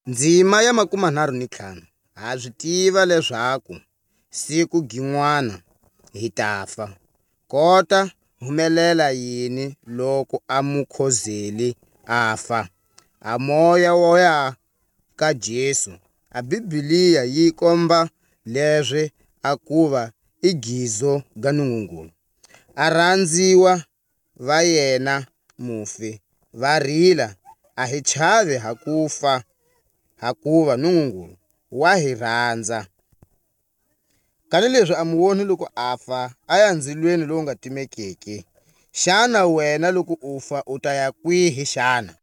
Ndzima ya 35 ha swi tiva leswaku siku gin'wana hi ta fa. Kota humelela yini loko a Mukhozeli a fa? A moya wo ya ka Jesu. A Bibhileya yi komba leswi a kuva i gizo ga Nungungulu. A rhandziwa va yena mufi va rila, a hi chavi hakufa hakuva Nungungulu wa hi rhandza. Kanileswi a mu voni loko a fa a ya ndzilweni lowu nga timekiki. Xana wena loko u fa u ta ya kwihi xana?